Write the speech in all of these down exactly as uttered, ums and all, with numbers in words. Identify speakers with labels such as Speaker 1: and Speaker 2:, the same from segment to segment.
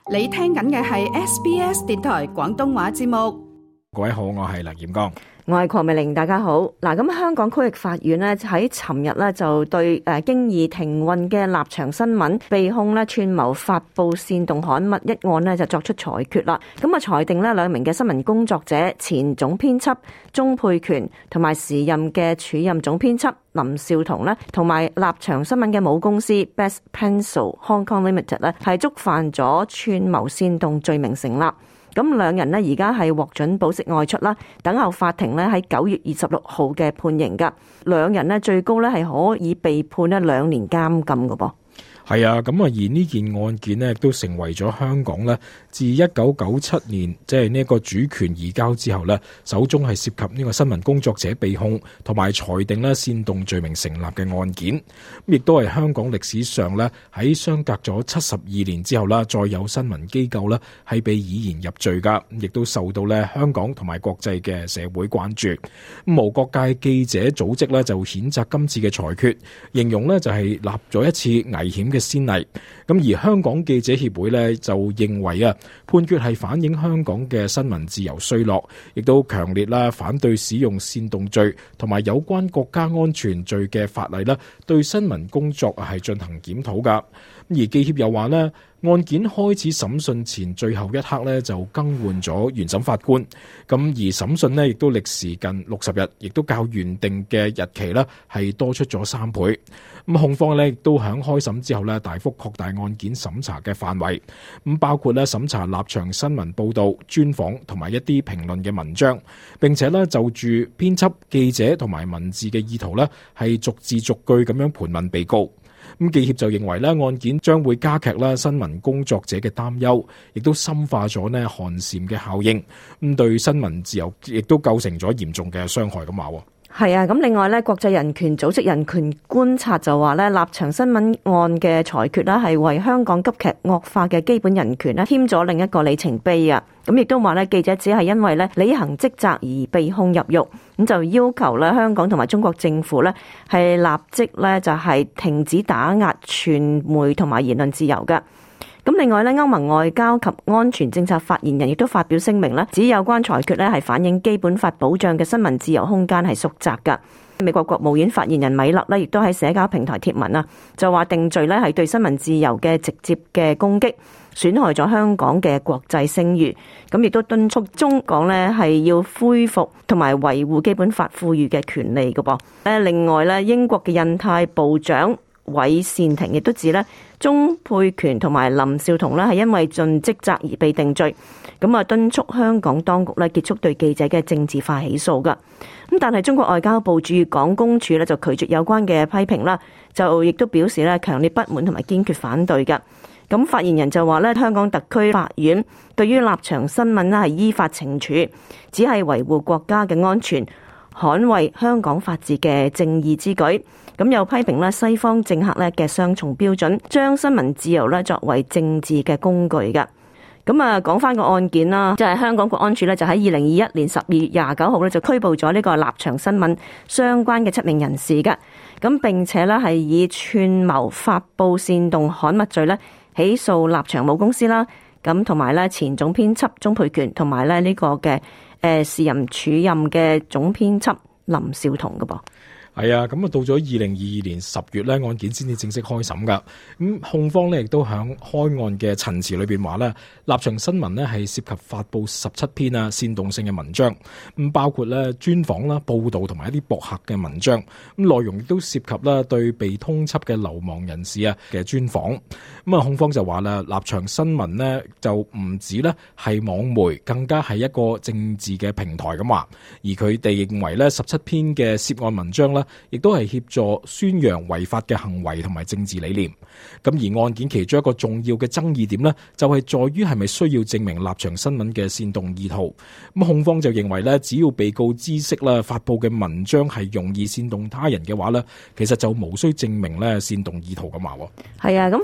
Speaker 1: 你聽緊嘅係 S B S 電台廣東話節目。
Speaker 2: 各位好，我係梁炎剛。
Speaker 3: 我係鄺美玲，大家好。嗱，咁香港區域法院咧喺尋日咧就對誒經已停運嘅立場新聞被控咧串謀發佈煽動刊物一案咧就作出裁決啦。咁啊裁定咧兩名嘅新聞工作者前總編輯鍾沛權同埋時任嘅署任總編輯林紹桐咧，同埋立場新聞嘅母公司 Best Pencil Hong Kong Limited 咧係觸犯咗串謀煽動罪名成立。咁兩人呢而家係獲准保釋外出啦，等候法庭呢喺九月二十六號嘅判刑噶。兩人呢最高呢係可以被判呢兩年監禁噶噃。
Speaker 2: 係啊，咁啊，而呢件案件呢亦都成為咗香港呢自一九九七年即係呢個主權移交之後呢，首宗係涉及呢個新聞工作者被控同埋裁定呢煽動罪名成立嘅案件，亦都係香港歷史上呢喺相隔咗七十二年之後啦，再有新聞機構呢係被以言入罪噶，亦都受到呢香港同埋國際嘅社會關注。咁無國界記者組織呢就譴責今次嘅裁決，形容呢就係立咗一次危險嘅先例。咁而香港記者協會呢就認為啊，判決係反映香港嘅新聞自由衰落，亦都強烈啦反對使用煽動罪同埋有關國家安全罪嘅法例啦，對新聞工作係進行檢討噶。而記協又話呢，案件開始審訊前最後一刻呢就更換咗原審法官，咁而審訊呢亦都歷時近六十日，亦都較原定嘅日期呢係多出咗三倍。咁控方呢亦都響開審之後呢大幅擴大案件審查嘅範圍，咁包括呢審查立場新聞報導、專訪同埋一啲評論嘅文章，並且呢就住編輯、記者同埋文字嘅意圖呢係逐字逐句咁樣盤問被告。咁記協就認為咧，案件將會加劇啦新聞工作者嘅擔憂，亦都深化咗呢寒蟬嘅效應，咁對新聞自由亦都構成咗嚴重嘅傷害咁話。
Speaker 3: 係啊，咁另外咧，國際人權組織人權觀察就話咧，立場新聞案嘅裁決咧係為香港急劇惡化嘅基本人權咧添咗另一個里程碑啊！咁亦都話咧，記者只係因為咧履行職責而被控入獄，咁就要求咧香港同埋中國政府咧係立即咧就係停止打壓傳媒同埋言論自由㗎。咁另外咧，歐盟外交及安全政策發言人亦都發表聲明咧，指有關裁決咧係反映基本法保障嘅新聞自由空間係縮窄㗎。美國國務院發言人米勒咧亦都喺社交平台貼文啊，就話定罪咧係對新聞自由嘅直接嘅攻擊，損害咗香港嘅國際聲譽。咁亦都敦促中港咧係要恢復同埋維護基本法賦予嘅權利㗎噃。另外咧，英國嘅印太部長韋善廷亦都指咧，鍾沛權同埋林紹桐咧係因為盡職責而被定罪，咁啊敦促香港當局咧結束對記者嘅政治化起訴噶。咁但係中國外交部駐港公署咧就拒絕有關嘅批評啦，就亦都表示咧強烈不滿同埋堅決反對噶。咁發言人就話咧，香港特區法院對於立場新聞咧係依法懲處，只係維護國家嘅安全，捍衛香港法治嘅正義之舉。咁又批評咧西方政客咧嘅雙重標準，將新聞自由咧作為政治嘅工具噶。咁啊，講翻個案件啦，就係香港國安處咧就喺二零二一年十二月廿九號咧就拘捕咗呢個立場新聞相關嘅七名人士噶。咁並且咧係以串謀發佈煽動刊物罪咧起訴立場母公司啦。咁同埋咧前總編輯鍾沛權同埋咧呢個嘅誒時任署任嘅總編輯林紹桐噶噃。
Speaker 2: 係啊，咁啊到咗二零二二年十月咧，案件先至正式開審噶。咁控方咧亦都響開案嘅陳詞裏邊話咧，立場新聞咧係涉及發佈十七篇啊煽動性嘅文章，咁包括咧專訪啦、報道同埋一啲博客嘅文章。咁內容亦都涉及啦對被通緝嘅流亡人士啊嘅專訪。咁啊控方就話啦，立場新聞咧就唔止咧係網媒，更加係一個政治嘅平台咁話。而佢哋認為咧十七篇嘅涉案文章咧，亦都係協助宣揚違法嘅行為同埋政治理念。咁而案件其中一個重要嘅爭議點呢，就係在於係咪需要證明立場新聞嘅煽動意圖。咁控方就認為呢，只要被告知悉啦發佈嘅文章係容易煽動他人嘅話呢，其實就無需證明呢煽動意圖咁話。
Speaker 3: 係啊，咁法官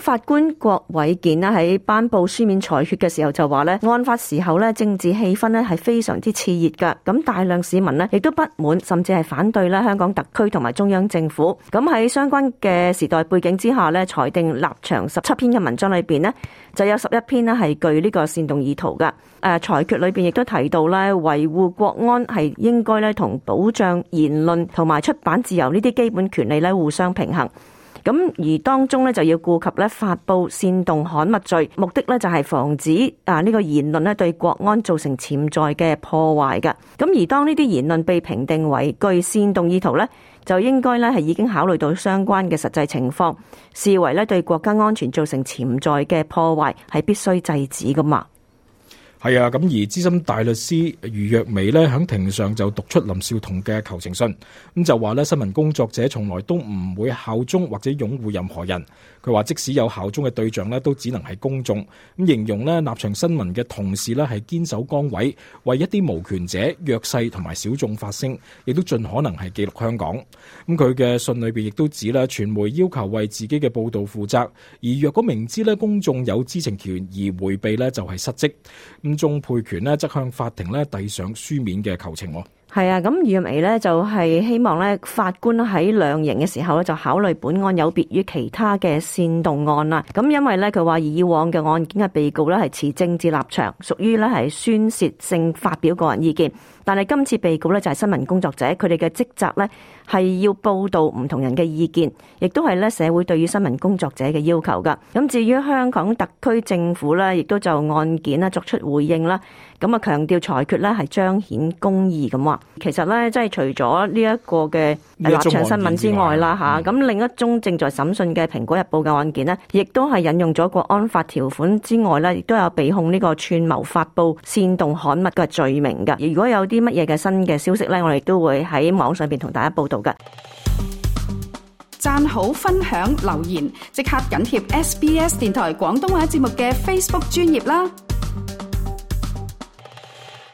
Speaker 3: 官郭偉健呢喺頒布書面裁決嘅時候就話呢，案發時候呢政治氣氛呢係非常之熾熱㗎，咁大量市民呢亦都不滿，甚至係反對咧香港特區同埋中央政府。咁喺相關嘅時代背景之下呢，裁定立場十七篇嘅文章裏邊呢，就有十一篇呢係具呢個煽動意圖㗎。誒，裁決裏邊亦都提到咧，維護國安係應該咧同保障言論同埋出版自由呢啲基本權利咧互相平衡。咁而當中咧就要顧及咧發布煽動刊物罪，目的咧就係防止啊呢個言論咧對國安造成潛在嘅破壞嘅。咁而當呢啲言論被評定為具煽動意圖咧，就應該咧係已經考慮到相關嘅實際情況，視為咧對國家安全造成潛在嘅破壞，係必須制止噶嘛。
Speaker 2: 係啊，咁而資深大律師余若薇呢，喺庭上就讀出林紹桐嘅求情信，咁就話呢，新聞工作者從來都唔會效忠或者擁護任何人。佢話即使有效忠嘅對象呢，都只能係公眾。咁形容呢，立場新聞嘅同事呢係堅守崗位，為一啲無權者、弱勢同埋小眾發聲，亦都盡可能係記錄香港。咁佢嘅信裏邊亦都指呢，傳媒要求為自己嘅報導負責，而若果明知呢公眾有知情權而迴避呢，就係失職。咁鍾沛權呢則向法庭呢遞上書面嘅求情。
Speaker 3: 係啊，咁余若薇呢就係希望呢法官喺量刑嘅時候呢就考慮本案有別於其他嘅煽動案啦。咁因為呢佢話以往嘅案件嘅被告呢係持政治立場，屬於呢係宣泄性發表個人意見，但係今次被告呢就係新聞工作者，佢哋嘅職責呢係要報導唔同人嘅意見，亦都係呢社會對於新聞工作者嘅要求噶。咁至於香港特區政府呢，亦都就案件呢作出回應啦。咁啊，強調裁決呢係彰顯公義咁話。其實呢，即係除咗呢一個嘅立場新聞之外啦嚇，咁、嗯、另一宗正在審訊嘅《蘋果日報》嘅案件呢，亦都係引用咗國安法條款之外呢，亦都有被控呢個串謀發布煽動刊物嘅罪名㗎。如果有啲乜嘢嘅新嘅消息呢，我哋都會喺網上邊同大家報道㗎。
Speaker 1: 讚好、分享、留言，即刻緊貼 S B S 電台廣東話節目嘅 Facebook 專頁啦！